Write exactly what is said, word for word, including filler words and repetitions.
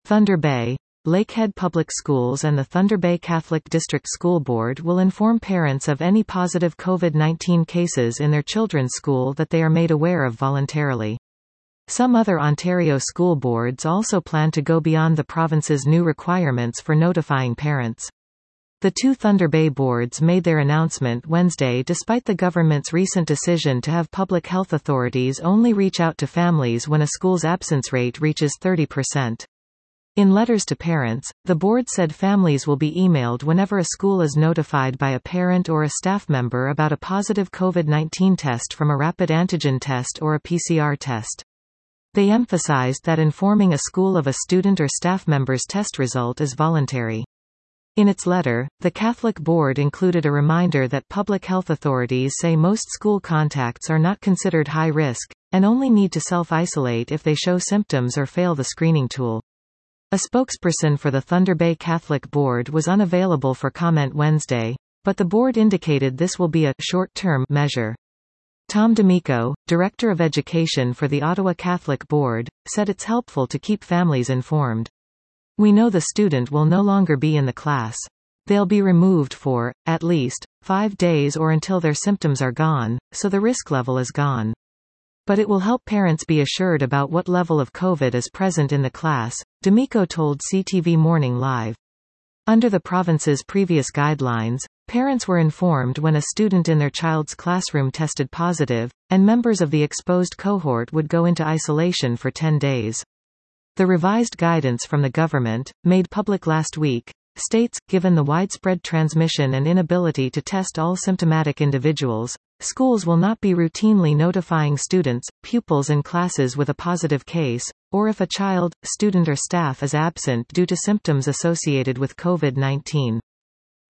Thunder Bay, Lakehead Public Schools and the Thunder Bay Catholic District School Board will inform parents of any positive COVID nineteen cases in their children's school that they are made aware of voluntarily. Some other Ontario school boards also plan to go beyond the province's new requirements for notifying parents. The two Thunder Bay boards made their announcement Wednesday despite the government's recent decision to have public health authorities only reach out to families when a school's absence rate reaches thirty percent. In letters to parents, the board said families will be emailed whenever a school is notified by a parent or a staff member about a positive COVID nineteen test from a rapid antigen test or a P C R test. They emphasized that informing a school of a student or staff member's test result is voluntary. In its letter, the Catholic Board included a reminder that public health authorities say most school contacts are not considered high risk, and only need to self-isolate if they show symptoms or fail the screening tool. A spokesperson for the Thunder Bay Catholic Board was unavailable for comment Wednesday, but the board indicated this will be a short-term measure. Tom D'Amico, Director of Education for the Ottawa Catholic Board, said it's helpful to keep families informed. We know the student will no longer be in the class. They'll be removed for, at least, five days or until their symptoms are gone, so the risk level is gone. But it will help parents be assured about what level of COVID is present in the class, D'Amico told C T V Morning Live. Under the province's previous guidelines, parents were informed when a student in their child's classroom tested positive, and members of the exposed cohort would go into isolation for ten days. The revised guidance from the government, made public last week, states, given the widespread transmission and inability to test all symptomatic individuals, schools will not be routinely notifying students, pupils and classes with a positive case, or if a child, student or staff is absent due to symptoms associated with COVID nineteen.